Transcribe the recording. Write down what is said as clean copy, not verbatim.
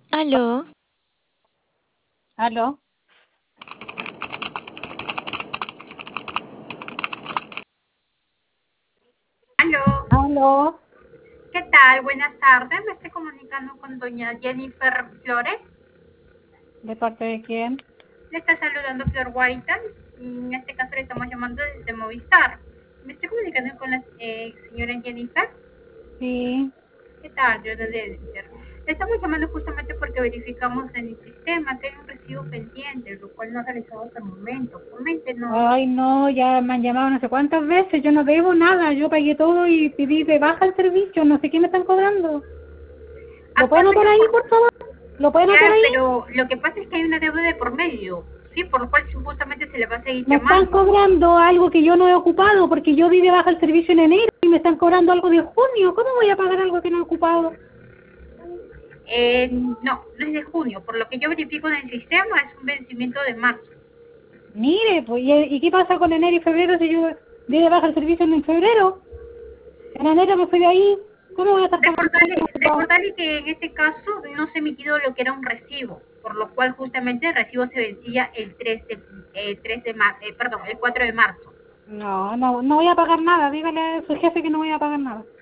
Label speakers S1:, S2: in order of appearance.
S1: Aló,
S2: ¿Aló?
S3: Aló,
S2: ¿Aló?
S3: ¿qué tal? Buenas tardes. Me estoy comunicando con doña Jennifer Flores.
S2: ¿De parte de quién?
S3: Le está saludando Flor Guaita. En este caso le estamos llamando desde Movistar. Me estoy comunicando con la señora Jennifer.
S2: Sí.
S3: ¿Qué tal, yo Jennifer? Le estamos llamando justamente porque verificamos en el sistema que hay un recibo pendiente, lo cual no ha realizado hasta el momento. Coméntenos.
S2: Ay, no, ya me han llamado no sé cuántas veces. Yo no debo nada. Yo pagué todo y pedí de baja el servicio. No sé qué me están cobrando. ¿Lo pueden anotar
S3: Actualmente
S2: ahí,
S3: por
S2: por favor? ¿Lo pueden anotar
S3: ya,
S2: ahí?
S3: pero lo que pasa es que hay una deuda de por medio, ¿sí? Por lo cual justamente se le va a seguir
S2: Me están
S3: llamando.
S2: cobrando algo que yo no he ocupado porque yo di de baja el servicio en enero y me están cobrando algo de junio. ¿Cómo voy a pagar algo que no he ocupado?
S3: No, no es de junio. Por lo que yo verifico en el sistema, es un vencimiento de marzo.
S2: Mire, pues, ¿y qué pasa con enero y febrero si yo di de baja el servicio en febrero? En enero me fui de ahí. ¿Cómo voy a estar pagando algo que no he ocupado?
S3: Recordarle que en este caso no se ha emitido lo que era un recibo, por lo cual justamente el recibo se vencía el 3 de perdón, el 4 de marzo.
S2: No, no, no voy a pagar nada. Dígale a su jefe que no voy a pagar nada.